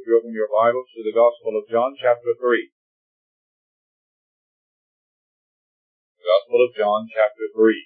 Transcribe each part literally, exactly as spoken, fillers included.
you open your Bibles to the Gospel of John, chapter three. The Gospel of John, chapter three.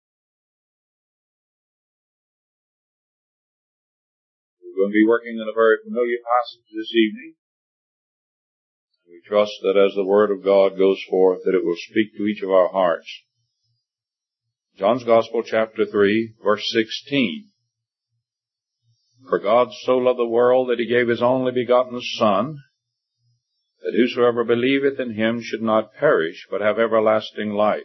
We're going to be working in a very familiar passage this evening. We trust that as the Word of God goes forth, that it will speak to each of our hearts. John's Gospel, chapter three, verse sixteen. For God so loved the world that he gave his only begotten Son, that whosoever believeth in him should not perish, but have everlasting life.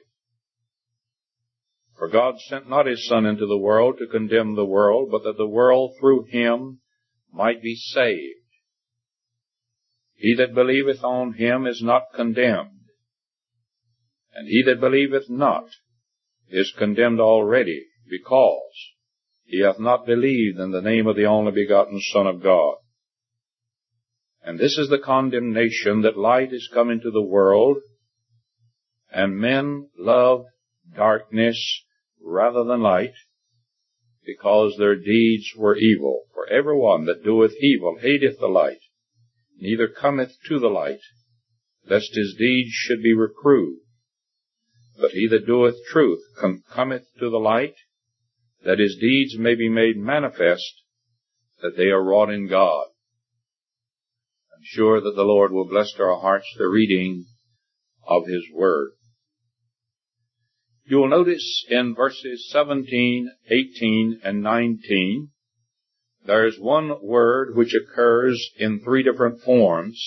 For God sent not his Son into the world to condemn the world, but that the world through him might be saved. He that believeth on him is not condemned, and he that believeth not is condemned already, because he hath not believed in the name of the only begotten Son of God. And this is the condemnation, that light is come into the world, and men love darkness rather than light, because their deeds were evil. For every one that doeth evil hateth the light, neither cometh to the light, lest his deeds should be reproved. But he that doeth truth cometh to the light, that his deeds may be made manifest, that they are wrought in God. I'm sure that the Lord will bless to our hearts the reading of his word. You will notice in verses seventeen, eighteen, and nineteen, there is one word which occurs in three different forms.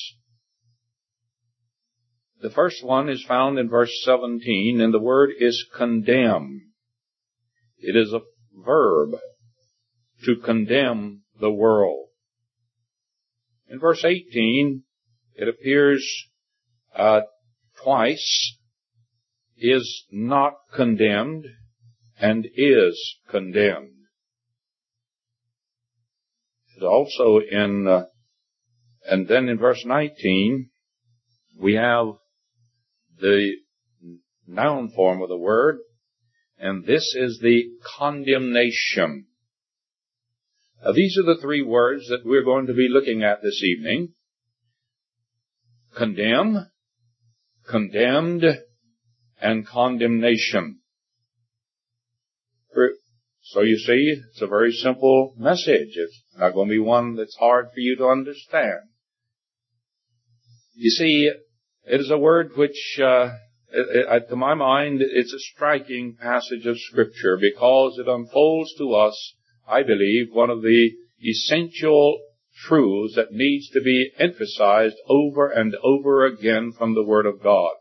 The first one is found in verse seventeen, and the word is condemn. It is a verb, to condemn the world. In verse eighteen, it appears uh, twice, is not condemned, and is condemned. It also in, uh, and then in verse nineteen, we have the noun form of the word, and this is the condemnation. Now, these are the three words that we're going to be looking at this evening. Condemn, condemned, and condemnation. So you see, it's a very simple message. It's not going to be one that's hard for you to understand. You see, it is a word which, uh, It, it, to my mind, it's a striking passage of Scripture, because it unfolds to us, I believe, one of the essential truths that needs to be emphasized over and over again from the Word of God.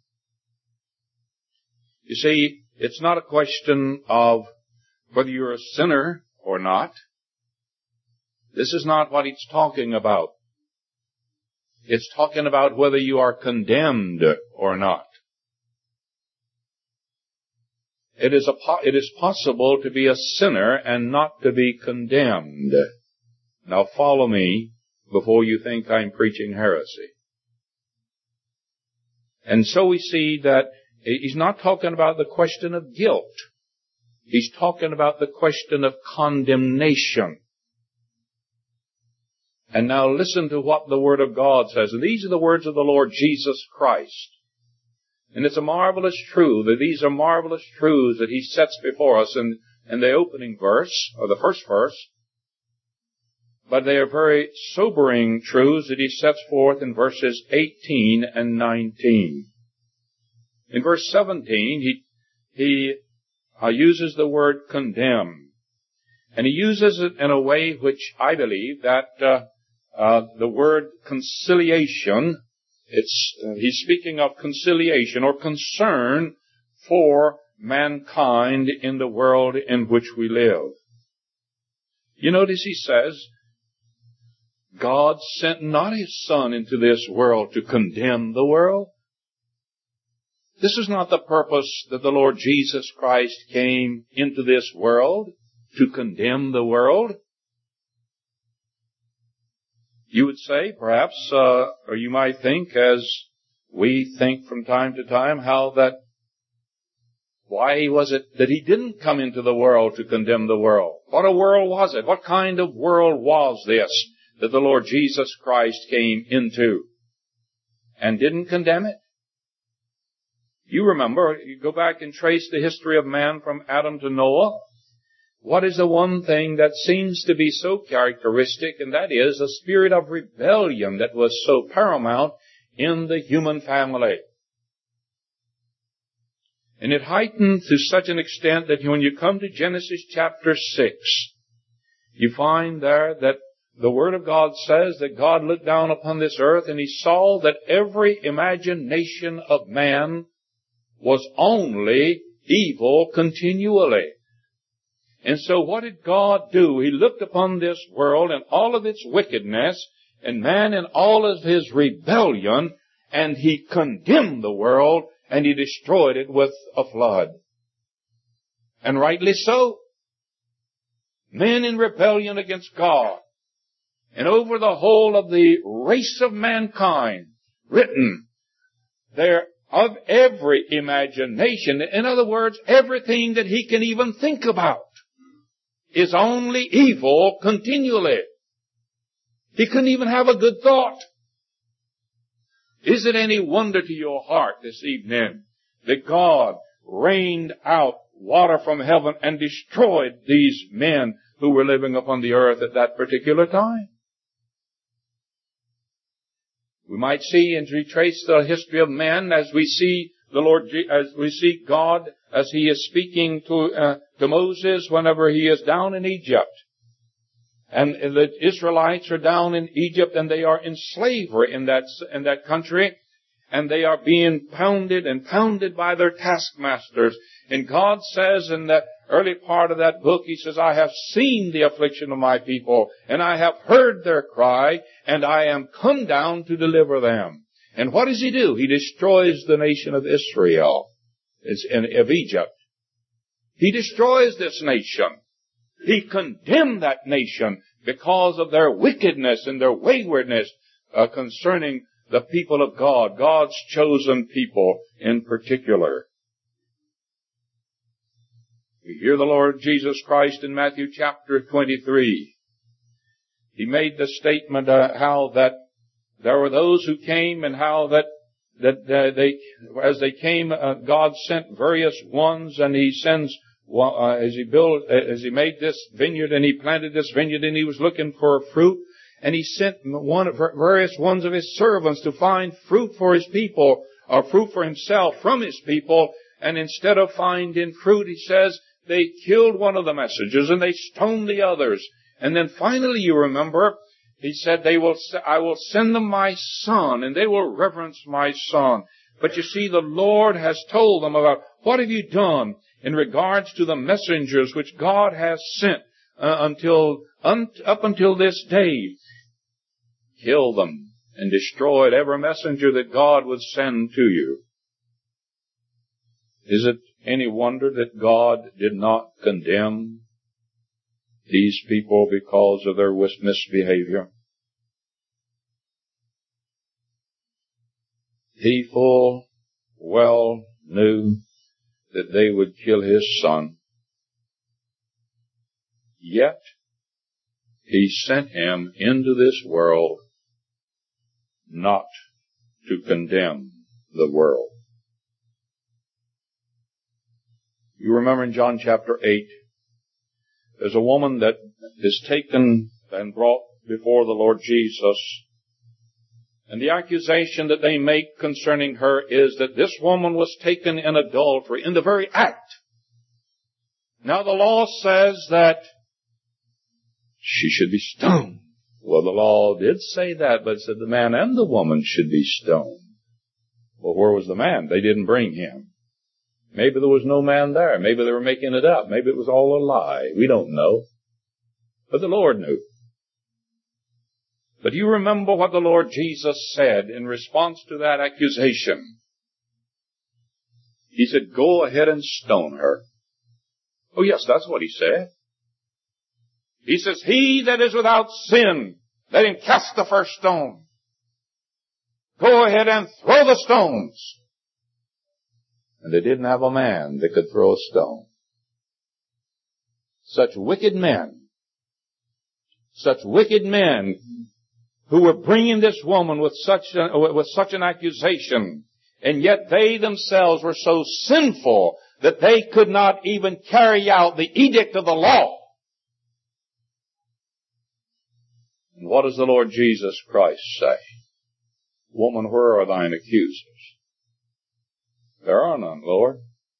You see, it's not a question of whether you're a sinner or not. This is not what it's talking about. It's talking about whether you are condemned or not. It is, a, it is possible to be a sinner and not to be condemned. Now follow me before you think I'm preaching heresy. And so we see that he's not talking about the question of guilt. He's talking about the question of condemnation. And now listen to what the Word of God says. And these are the words of the Lord Jesus Christ. And it's a marvelous truth, that these are marvelous truths that he sets before us in, in the opening verse, or the first verse. But they are very sobering truths that he sets forth in verses eighteen and nineteen. In verse seventeen, he, he uh, uses the word condemn. And he uses it in a way which I believe that uh, uh, the word conciliation, It's, uh, he's speaking of conciliation or concern for mankind in the world in which we live. You notice he says, God sent not his Son into this world to condemn the world. This is not the purpose that the Lord Jesus Christ came into this world, to condemn the world. You would say, perhaps, uh, or you might think, as we think from time to time, how that, why was it that he didn't come into the world to condemn the world? What a world was it? What kind of world was this that the Lord Jesus Christ came into and didn't condemn it. You remember, you go back and trace the history of man from Adam to Noah. What is the one thing that seems to be so characteristic, and that is a spirit of rebellion that was so paramount in the human family. And it heightened to such an extent that when you come to Genesis chapter six, you find there that the Word of God says that God looked down upon this earth and He saw that every imagination of man was only evil continually. And so what did God do? He looked upon this world and all of its wickedness, and man in all of his rebellion, and He condemned the world, and He destroyed it with a flood. And rightly so. Men in rebellion against God. And over the whole of the race of mankind, written there of every imagination. In other words, everything that he can even think about is only evil continually. He couldn't even have a good thought. Is it any wonder to your heart this evening that God rained out water from heaven and destroyed these men who were living upon the earth at that particular time? We might see and retrace the history of man as we see the Lord, as we see God as He is speaking to, uh, to Moses whenever he is down in Egypt. And the Israelites are down in Egypt and they are in slavery in that, in that country. And they are being pounded and pounded by their taskmasters. And God says in the early part of that book, He says, I have seen the affliction of my people, and I have heard their cry, and I am come down to deliver them. And what does He do? He destroys the nation of Israel, of Egypt. He destroys this nation. He condemned that nation because of their wickedness and their waywardness uh, concerning the people of God, God's chosen people in particular. We hear the Lord Jesus Christ in Matthew chapter twenty-three. He made the statement uh, how that there were those who came and how that that uh, they, as they came, uh, God sent various ones, and He sends uh, as He built, uh, as He made this vineyard and He planted this vineyard, and He was looking for fruit. And He sent one of various ones of His servants to find fruit for His people, or fruit for Himself from His people. And instead of finding fruit, He says, they killed one of the messengers and they stoned the others. And then finally, you remember, He said, "They will. I will send them my Son, and they will reverence my Son." But you see, the Lord has told them about what have you done in regards to the messengers which God has sent uh, until un, up until this day. Kill them and destroyed every messenger that God would send to you. Is it any wonder that God did not condemn these people because of their misbehavior? He full well knew that they would kill His Son. Yet He sent Him into this world not to condemn the world. You remember in John chapter eight, there's a woman that is taken and brought before the Lord Jesus. And the accusation that they make concerning her is that this woman was taken in adultery, in the very act. Now the law says that she should be stoned. Well, the law did say that, but it said the man and the woman should be stoned. Well, where was the man? They didn't bring him. Maybe there was no man there. Maybe they were making it up. Maybe it was all a lie. We don't know. But the Lord knew. But you remember what the Lord Jesus said in response to that accusation. He said, "Go ahead and stone her." Oh yes, that's what He said. He says, "He that is without sin, let him cast the first stone." Go ahead and throw the stones. And they didn't have a man that could throw a stone. Such wicked men, such wicked men who were bringing this woman with such a, with such an accusation, and yet they themselves were so sinful that they could not even carry out the edict of the law. And what does the Lord Jesus Christ say? Woman, where are thine accusers? There are none, Lord.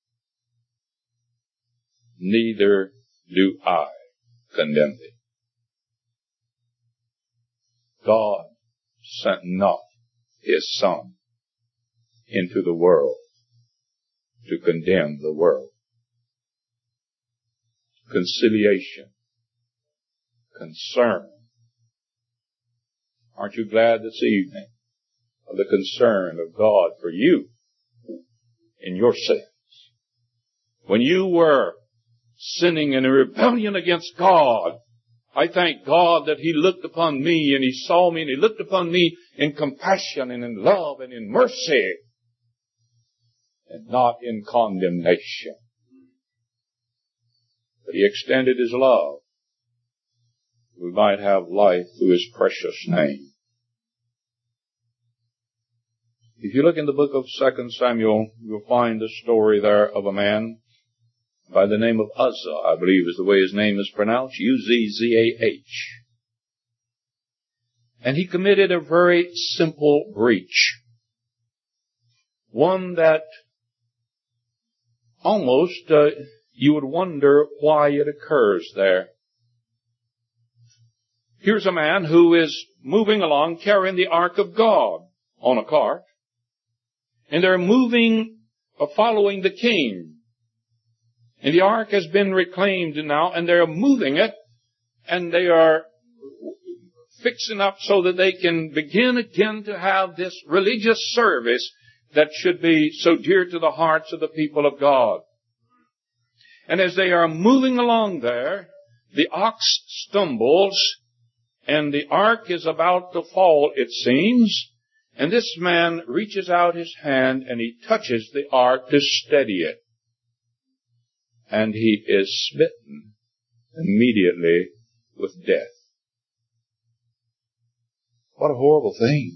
Neither do I condemn thee. God sent not His Son into the world to condemn the world. Conciliation, concern. Aren't you glad this evening of the concern of God for you in your sins? When you were sinning in a rebellion against God, I thank God that He looked upon me and He saw me and He looked upon me in compassion and in love and in mercy and not in condemnation. But He extended His love. We might have life through His precious name. If you look in the book of Second Samuel, you'll find the story there of a man by the name of Uzzah, I believe is the way his name is pronounced, U Z Z A H. And he committed a very simple breach. One that almost uh, you would wonder why it occurs there. Here's a man who is moving along carrying the ark of God on a cart. And they're moving, uh, following the king. And the ark has been reclaimed now, and they're moving it, and they are fixing up so that they can begin again to have this religious service that should be so dear to the hearts of the people of God. And as they are moving along there, the ox stumbles, and the ark is about to fall, it seems. And this man reaches out his hand and he touches the ark to steady it. And he is smitten immediately with death. What a horrible thing.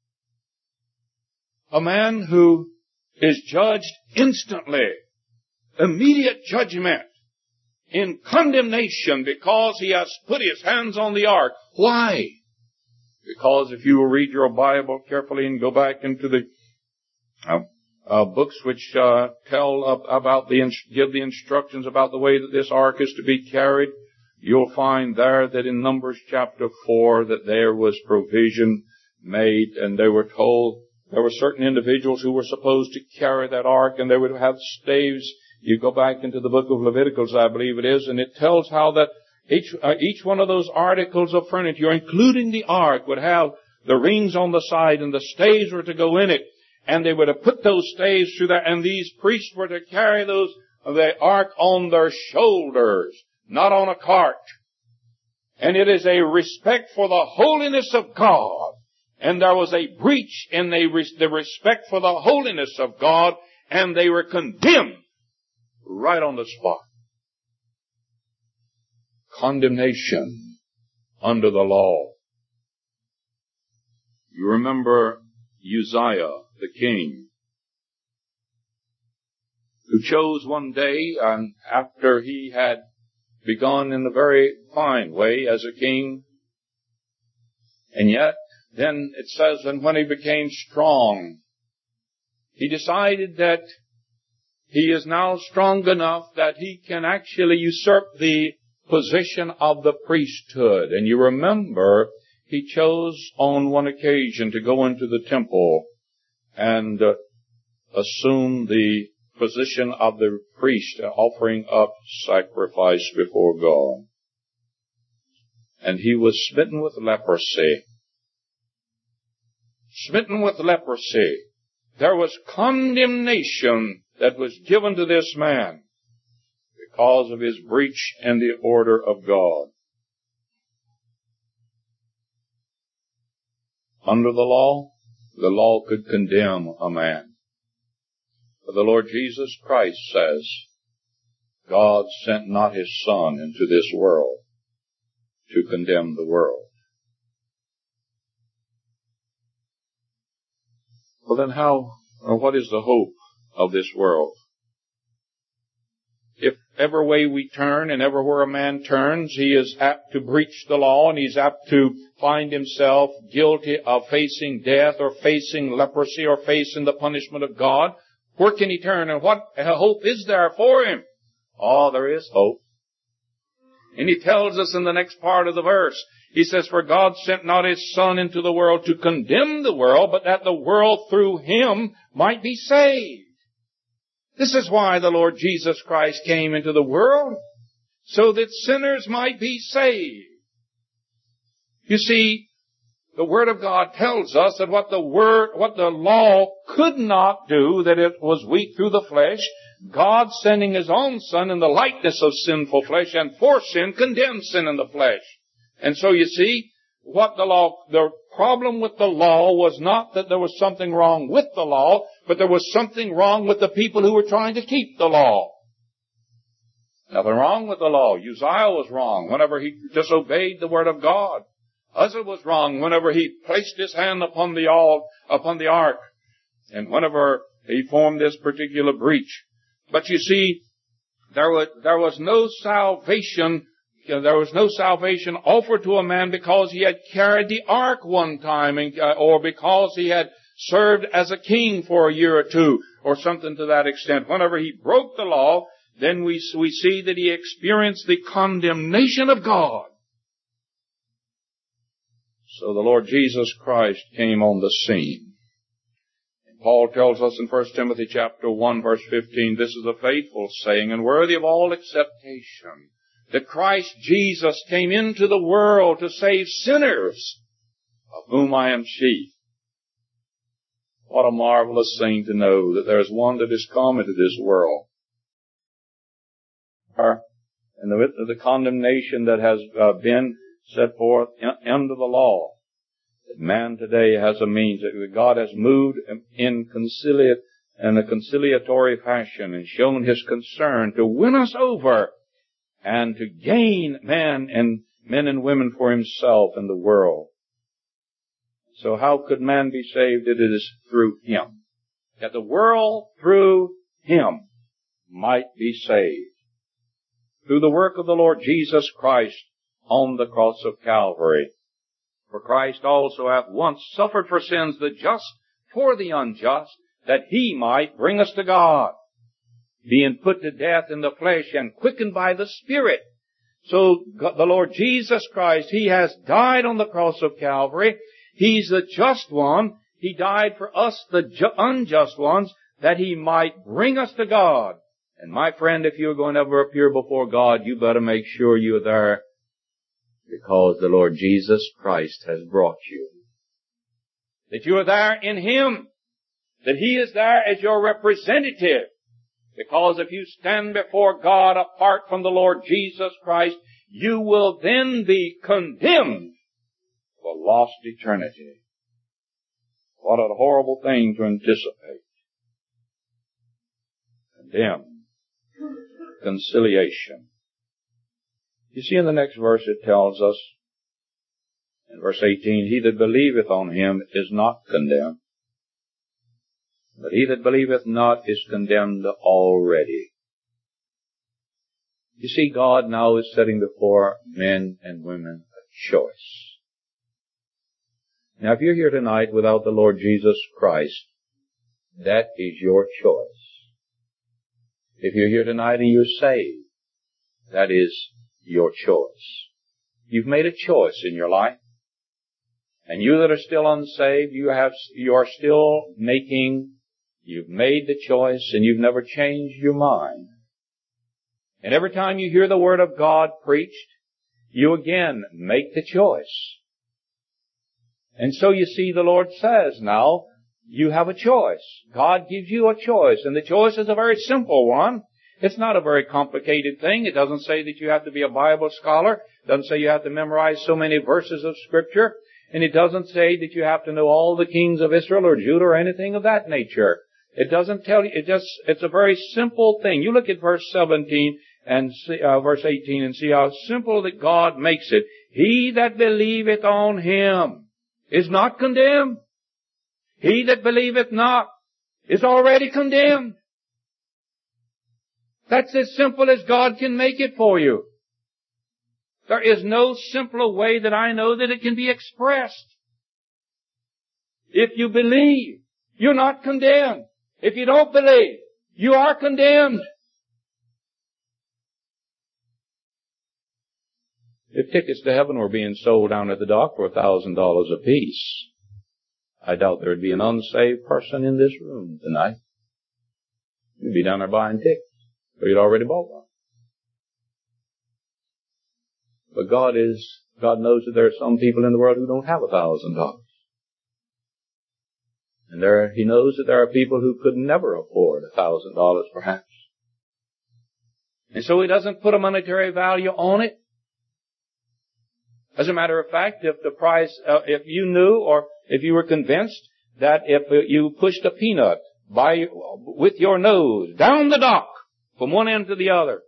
A man who is judged instantly, immediate judgment, in condemnation because he has put his hands on the ark. Why? Because if you will read your Bible carefully and go back into the uh, uh, books which uh, tell uh, about the give the instructions about the way that this ark is to be carried, you'll find there that in Numbers chapter four that there was provision made, and they were told there were certain individuals who were supposed to carry that ark, and they would have staves. You go back into the book of Leviticus, I believe it is, and it tells how that Each, uh, each one of those articles of furniture, including the ark, would have the rings on the side, and the staves were to go in it. And they would have put those staves through there, and these priests were to carry those, the ark on their shoulders, not on a cart. And it is a respect for the holiness of God. And there was a breach in the, the respect for the holiness of God, and they were condemned right on the spot. Condemnation under the law. You remember Uzziah, the king, who chose one day, and after he had begun in a very fine way as a king, and yet then it says, and when he became strong, he decided that he is now strong enough that he can actually usurp the position of the priesthood. And you remember, he chose on one occasion to go into the temple and uh, assume the position of the priest, offering up sacrifice before God. And he was smitten with leprosy. Smitten with leprosy. There was condemnation that was given to this man because of his breach in the order of God. Under the law, the law could condemn a man. But the Lord Jesus Christ says, God sent not His Son into this world to condemn the world, Well, then how, or what is the hope of this world? If every way we turn and everywhere a man turns, he is apt to breach the law, and he's apt to find himself guilty of facing death or facing leprosy or facing the punishment of God. Where can he turn, and what hope is there for him? Oh, there is hope. And he tells us in the next part of the verse, he says, "For God sent not his Son into the world to condemn the world, but that the world through him might be saved." This is why the Lord Jesus Christ came into the world, so that sinners might be saved. You see, the Word of God tells us that what the Word, what the law could not do, that it was weak through the flesh, God sending His own Son in the likeness of sinful flesh and for sin condemned sin in the flesh. And so you see, what the law, the problem with the law was not that there was something wrong with the law, but there was something wrong with the people who were trying to keep the law. Nothing wrong with the law. Uzziah was wrong whenever he disobeyed the Word of God. Uzzah was wrong whenever he placed his hand upon the all, upon the ark, and whenever he formed this particular breach. But you see, there was, there was no salvation, there was no salvation offered to a man because he had carried the ark one time, and, uh, or because he had served as a king for a year or two, or something to that extent. Whenever he broke the law, then we, we see that he experienced the condemnation of God. So the Lord Jesus Christ came on the scene. And Paul tells us in First Timothy chapter one, verse fifteen, "This is a faithful saying and worthy of all acceptation, that Christ Jesus came into the world to save sinners, of whom I am chief." What a marvelous thing to know that there is one that has come into this world. And the, the condemnation that has uh, been set forth under the law, that man today has a means, that God has moved in, conciliate, in a conciliatory fashion and shown His concern to win us over and to gain man and men and women for Himself in the world. So how could man be saved? It is through Him. That the world through Him might be saved. Through the work of the Lord Jesus Christ on the cross of Calvary. For Christ also hath once suffered for sins, the just for the unjust, that He might bring us to God, being put to death in the flesh and quickened by the Spirit. So the Lord Jesus Christ, He has died on the cross of Calvary. He's the just one. He died for us, the ju- unjust ones, that He might bring us to God. And my friend, if you're going to ever appear before God, you better make sure you're there, because the Lord Jesus Christ has brought you. That you are there in Him. That He is there as your representative. Because if you stand before God apart from the Lord Jesus Christ, you will then be condemned for lost eternity. What a horrible thing to anticipate. Condemned. Conciliation. You see in the next verse it tells us, in verse eighteen, "He that believeth on Him is not condemned, but he that believeth not is condemned already." You see, God now is setting before men and women a choice. Now, if you're here tonight without the Lord Jesus Christ, that is your choice. If you're here tonight and you're saved, that is your choice. You've made a choice in your life. And you that are still unsaved, you have, you are still making, you've made the choice and you've never changed your mind. And every time you hear the Word of God preached, you again make the choice. And so you see, the Lord says now, you have a choice. God gives you a choice, and the choice is a very simple one. It's not a very complicated thing. It doesn't say that you have to be a Bible scholar. It doesn't say you have to memorize so many verses of Scripture. And it doesn't say that you have to know all the kings of Israel or Judah or anything of that nature. It doesn't tell you, it just, it's a very simple thing. You look at verse seventeen and see, uh, verse eighteen and see how simple that God makes it. "He that believeth on Him is not condemned." He that believeth not is already condemned. That's as simple as God can make it for you. There is no simpler way that I know that it can be expressed. If you believe, you're not condemned. If you don't believe, you are condemned. If tickets to heaven were being sold down at the dock for a thousand dollars apiece, I doubt there'd be an unsaved person in this room tonight. You'd be down there buying tickets, or you'd already bought one. But God is, God knows that there are some people in the world who don't have a thousand dollars. And there, He knows that there are people who could never afford a thousand dollars perhaps. And so He doesn't put a monetary value on it. As a matter of fact, if the price, uh, if you knew or if you were convinced that if you pushed a peanut by, with your nose down the dock from one end to the other,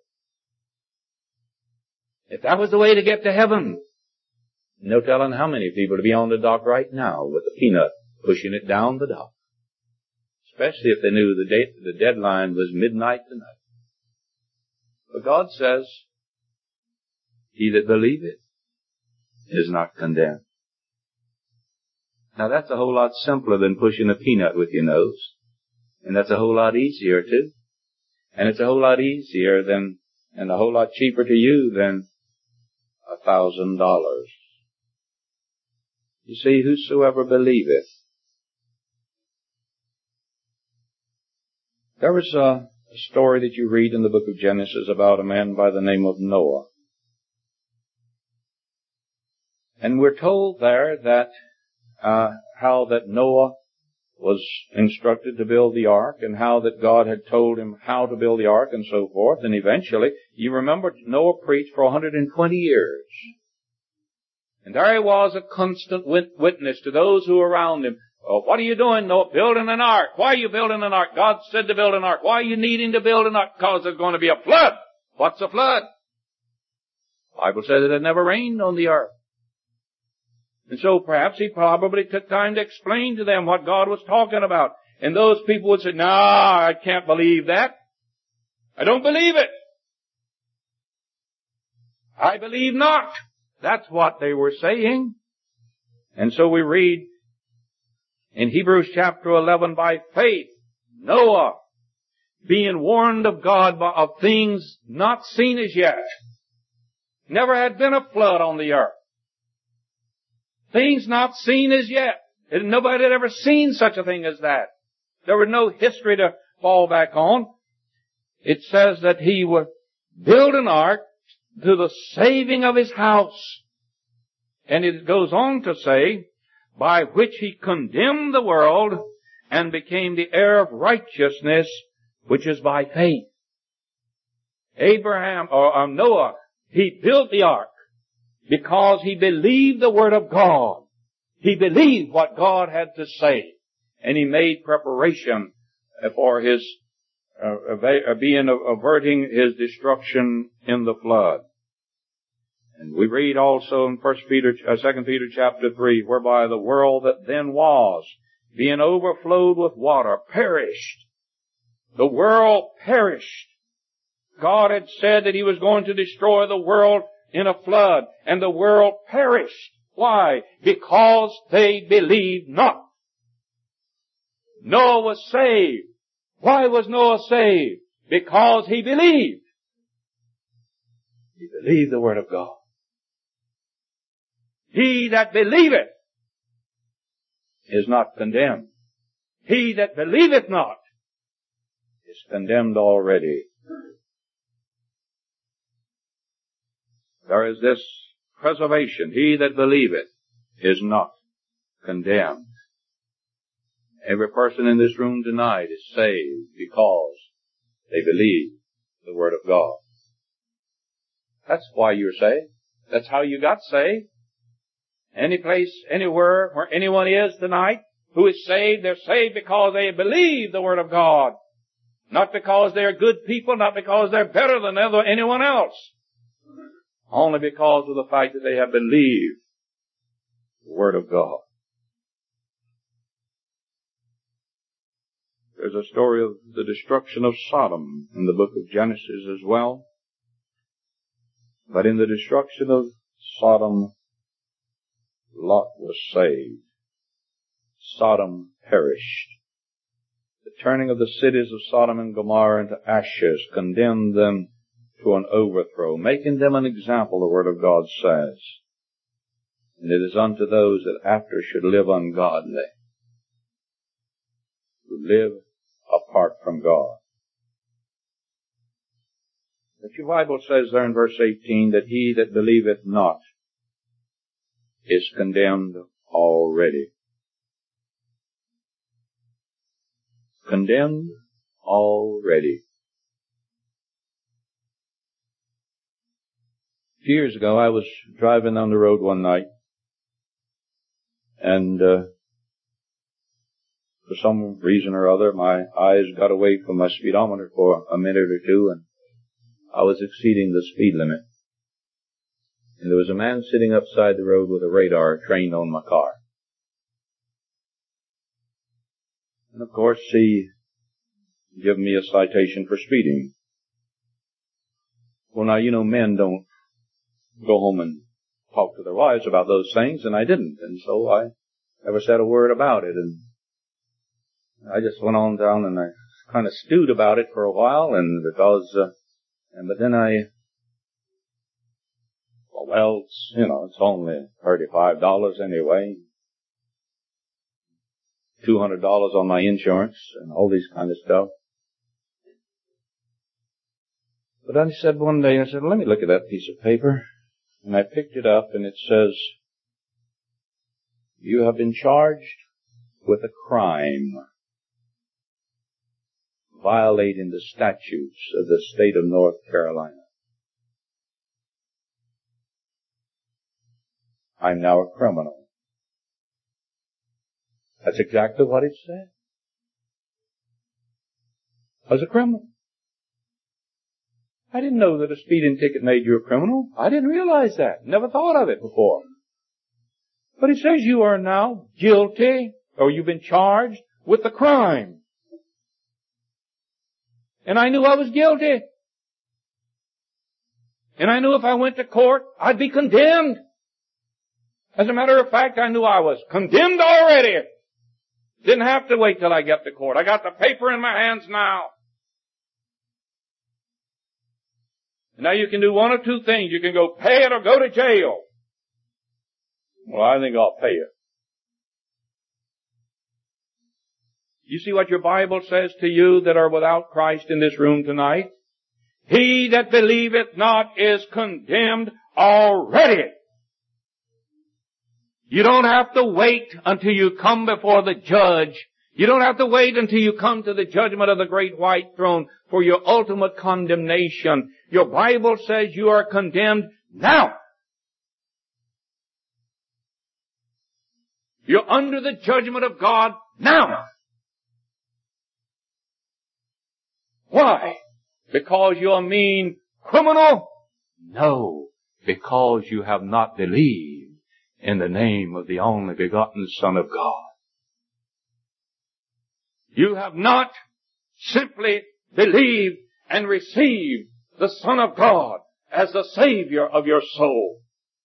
if that was the way to get to heaven, no telling how many people would be on the dock right now with a peanut pushing it down the dock. Especially if they knew the date, the deadline was midnight tonight. But God says, he that believeth is not condemned. Now that's a whole lot simpler than pushing a peanut with your nose. And that's a whole lot easier too. And it's a whole lot easier than, and a whole lot cheaper to you than a thousand dollars. You see, whosoever believeth. There was a, a story that you read in the book of Genesis about a man by the name of Noah. And we're told there that, uh, how that Noah was instructed to build the ark and how that God had told him how to build the ark and so forth. And eventually, you remember Noah preached for one hundred twenty years. And there he was, a constant witness to those who were around him. Oh, what are you doing, Noah? Building an ark. Why are you building an ark? God said to build an ark. Why are you needing to build an ark? Because there's going to be a flood. What's a flood? The Bible says it had never rained on the earth. And so perhaps he probably took time to explain to them what God was talking about. And those people would say, no, I can't believe that. I don't believe it. I believe not. That's what they were saying. And so we read in Hebrews chapter eleven, by faith, Noah, being warned of God of things not seen as yet. Never had been a flood on the earth. Things not seen as yet. And nobody had ever seen such a thing as that. There was no history to fall back on. It says that he would build an ark to the saving of his house. And it goes on to say, by which he condemned the world and became the heir of righteousness, which is by faith. Abraham, or um, Noah, he built the ark because he believed the word of God. He believed what God had to say. And he made preparation for his uh, being averting his destruction in the flood. And we read also in First Peter, uh, Second Peter chapter three, whereby the world that then was, being overflowed with water, perished. The world perished. God had said that He was going to destroy the world in a flood, and the world perished. Why? Because they believed not. Noah was saved. Why was Noah saved? Because he believed. He believed the word of God. He that believeth is not condemned. He that believeth not is condemned already. There is this preservation. He that believeth is not condemned. Every person in this room tonight is saved because they believe the word of God. That's why you're saved. That's how you got saved. Any place, anywhere where anyone is tonight who is saved, they're saved because they believe the word of God. Not because they're good people, not because they're better than anyone else. Only because of the fact that they have believed the word of God. There's a story of the destruction of Sodom in the book of Genesis as well. But in the destruction of Sodom, Lot was saved. Sodom perished. The turning of the cities of Sodom and Gomorrah into ashes condemned them to an overthrow, making them an example, the Word of God says. And it is unto those that after should live ungodly, who live apart from God. But your Bible says there in verse eighteen that he that believeth not is condemned already. Condemned already. A few years ago, I was driving on the road one night, and uh, for some reason or other, my eyes got away from my speedometer for a minute or two, and I was exceeding the speed limit. And there was a man sitting upside the road with a radar trained on my car. And of course, he gave me a citation for speeding. Well, now, you know, men don't go home and talk to their wives about those things, and I didn't. And so I never said a word about it. And I just went on down and I kind of stewed about it for a while, and because, uh, and but then I, well, it's, you know, it's only thirty-five dollars anyway. two hundred dollars on my insurance and all these kind of stuff. But then he said one day, I said, let me look at that piece of paper. And I picked it up and it says, you have been charged with a crime violating the statutes of the state of North Carolina. I'm now a criminal. That's exactly what it said. I was a criminal. I didn't know that a speeding ticket made you a criminal. I didn't realize that. Never thought of it before. But it says you are now guilty, or you've been charged with the crime. And I knew I was guilty. And I knew if I went to court, I'd be condemned. As a matter of fact, I knew I was condemned already. Didn't have to wait till I got to court. I got the paper in my hands now. Now you can do one of two things. You can go pay it or go to jail. Well, I think I'll pay it. You see what your Bible says to you that are without Christ in this room tonight? He that believeth not is condemned already. You don't have to wait until you come before the judge. You don't have to wait until you come to the judgment of the great white throne for your ultimate condemnation. Your Bible says you are condemned now. You're under the judgment of God now. Why? Because you're a mean criminal? No, because you have not believed in the name of the only begotten Son of God. You have not simply believed and received the Son of God as the Savior of your soul.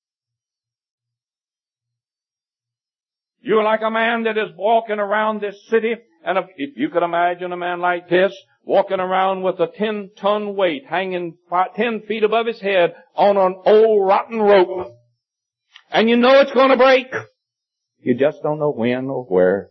You're like a man that is walking around this city, and if, if you could imagine a man like this, walking around with a ten-ton weight hanging five, ten feet above his head on an old rotten rope. And you know it's going to break. You just don't know when or where.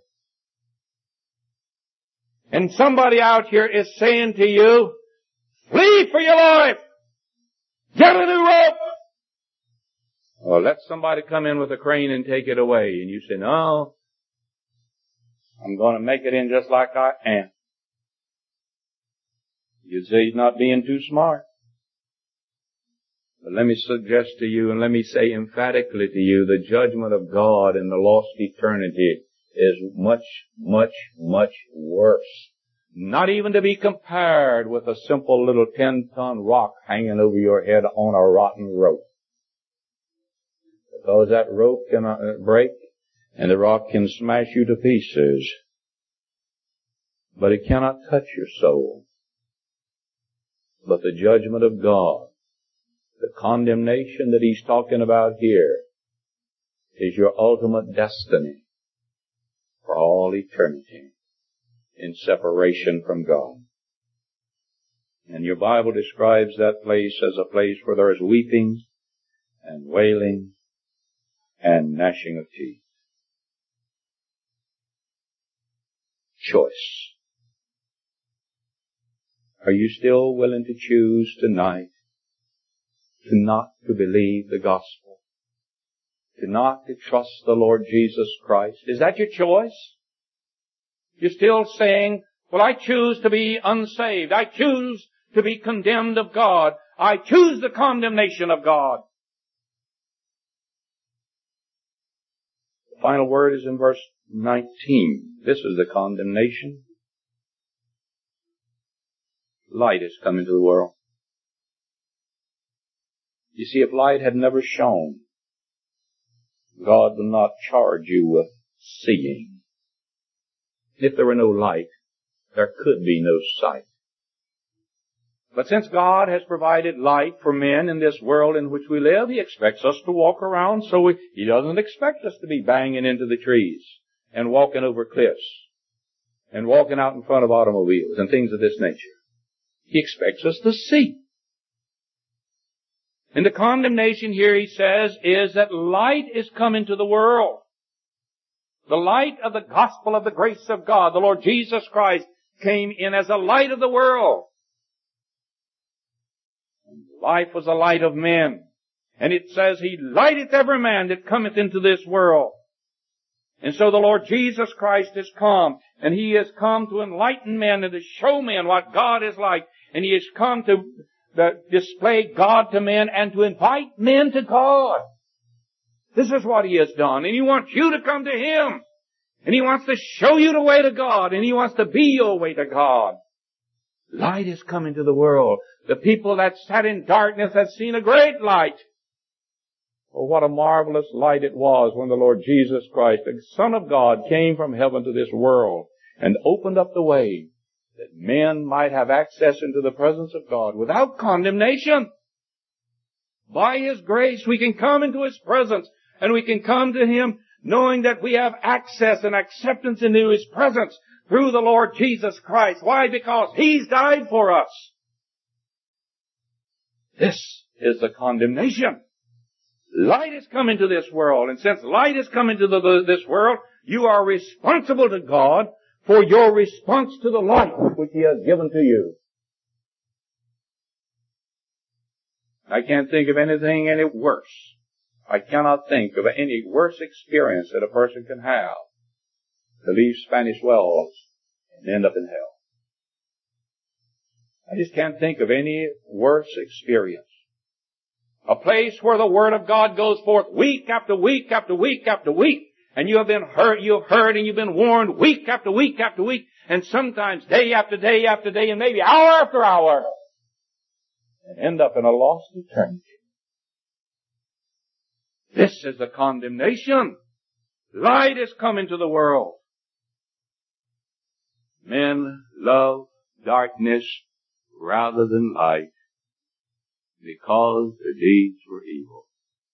And somebody out here is saying to you, flee for your life. Get a new rope. Or let somebody come in with a crane and take it away. And you say, no, I'm going to make it in just like I am. You'd say he's not being too smart. But let me suggest to you, and let me say emphatically to you, the judgment of God in the lost eternity is much, much, much worse. Not even to be compared with a simple little ten-ton rock hanging over your head on a rotten rope. Because that rope can break and the rock can smash you to pieces. but it cannot touch your soul. But the judgment of God, the condemnation that He's talking about here, is your ultimate destiny for all eternity in separation from God. And your Bible describes that place as a place where there is weeping and wailing and gnashing of teeth. Choice. Are you still willing to choose tonight to not to believe the gospel? To not to trust the Lord Jesus Christ? Is that your choice? You're still saying, well, I choose to be unsaved. I choose to be condemned of God. I choose the condemnation of God. The final word is in verse nineteen. This is the condemnation. Light has come into the world. You see, if light had never shone, God would not charge you with seeing. If there were no light, there could be no sight. But since God has provided light for men in this world in which we live, He expects us to walk around, so we, He doesn't expect us to be banging into the trees and walking over cliffs and walking out in front of automobiles and things of this nature. He expects us to see. And the condemnation here, he says, is that light is come into the world. The light of the gospel of the grace of God, the Lord Jesus Christ, came in as a light of the world. Life was the light of men. And it says, He lighteth every man that cometh into this world. And so the Lord Jesus Christ has come, and He has come to enlighten men and to show men what God is like. And He has come to uh, display God to men and to invite men to God. This is what He has done. And He wants you to come to Him. And He wants to show you the way to God. And He wants to be your way to God. Light is come into the world. The people that sat in darkness have seen a great light. Oh, what a marvelous light it was when the Lord Jesus Christ, the Son of God, came from heaven to this world and opened up the way that men might have access into the presence of God without condemnation. By His grace, we can come into His presence, and we can come to Him knowing that we have access and acceptance into His presence through the Lord Jesus Christ. Why? Because He's died for us. This is the condemnation. Light has come into this world, and since light has come into the, the, this world, you are responsible to God for your response to the light which He has given to you. I can't think of anything any worse. I cannot think of any worse experience that a person can have to leave Spanish Wells and end up in hell. I just can't think of any worse experience. A place where the Word of God goes forth week after week after week after week. And you have been heard, you have heard and you've been warned week after week after week. And sometimes day after day after day and maybe hour after hour. And end up in a lost eternity. This is the condemnation. Light has come into the world. Men love darkness rather than light, because their deeds were evil.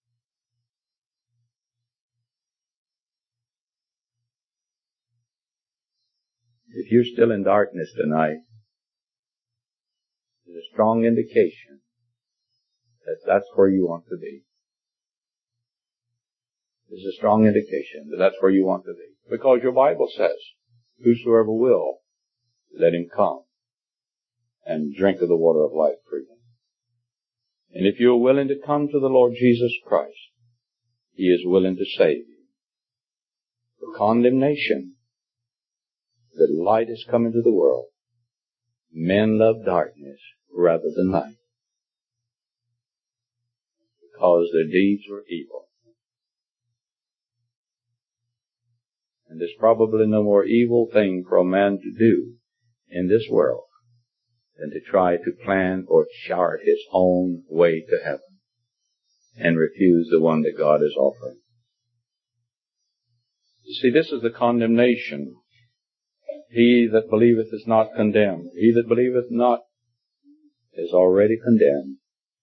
If you're still in darkness tonight, there's a strong indication that that's where you want to be. There's a strong indication that that's where you want to be. Because your Bible says, whosoever will, let him come and drink of the water of life freely. And if you're willing to come to the Lord Jesus Christ, He is willing to save you. The condemnation that light has come into the world. Men love darkness rather than light, because their deeds were evil. And there's probably no more evil thing for a man to do in this world than to try to plan or chart his own way to heaven and refuse the one that God is offering. You see, this is the condemnation He that believeth is not condemned. He that believeth not is already condemned.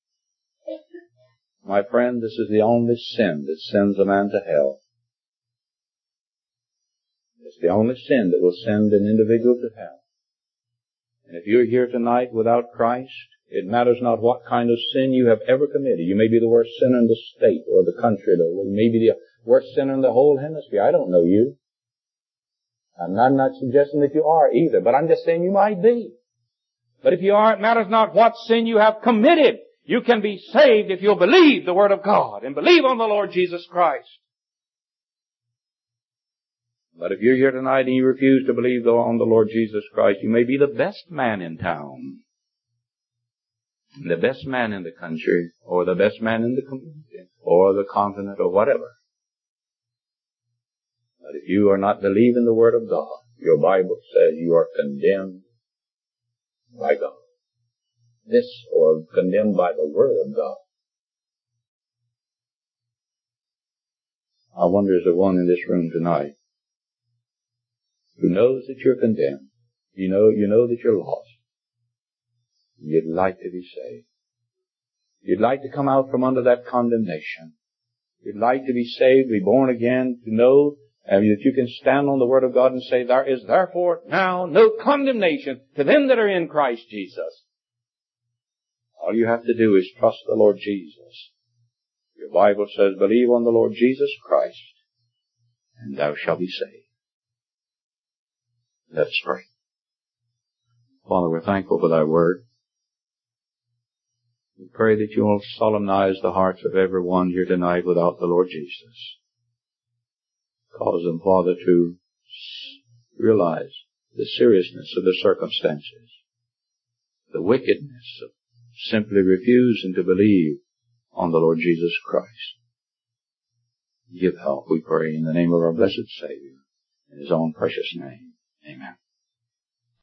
My friend, this is the only sin that sends a man to hell. It's the only sin that will send an individual to hell. And if you're here tonight without Christ, it matters not what kind of sin you have ever committed. You may be the worst sinner in the state or the country, or you may be the worst sinner in the whole hemisphere. I don't know you. I'm not, I'm not suggesting that you are either, but I'm just saying you might be. But if you are, it matters not what sin you have committed. You can be saved if you'll believe the Word of God and believe on the Lord Jesus Christ. But if you're here tonight and you refuse to believe on the Lord Jesus Christ, you may be the best man in town, the best man in the country, or the best man in the community, or the continent, or whatever. But if you are not believing the Word of God, your Bible says you are condemned by God. This, or condemned by the Word of God. I wonder, is there one in this room tonight who knows that you're condemned? You know, you know that you're lost. You'd like to be saved. You'd like to come out from under that condemnation. You'd like to be saved, be born again, to know uh, that you can stand on the Word of God and say, there is therefore now no condemnation to them that are in Christ Jesus. All you have to do is trust the Lord Jesus. Your Bible says, believe on the Lord Jesus Christ, and thou shalt be saved. Let us pray. Father, we're thankful for thy word. We pray that you will solemnize the hearts of everyone here tonight without the Lord Jesus. Cause them, Father, to realize the seriousness of the circumstances, the wickedness of simply refusing to believe on the Lord Jesus Christ. Give help, we pray, in the name of our blessed Savior, in His own precious name. Amen.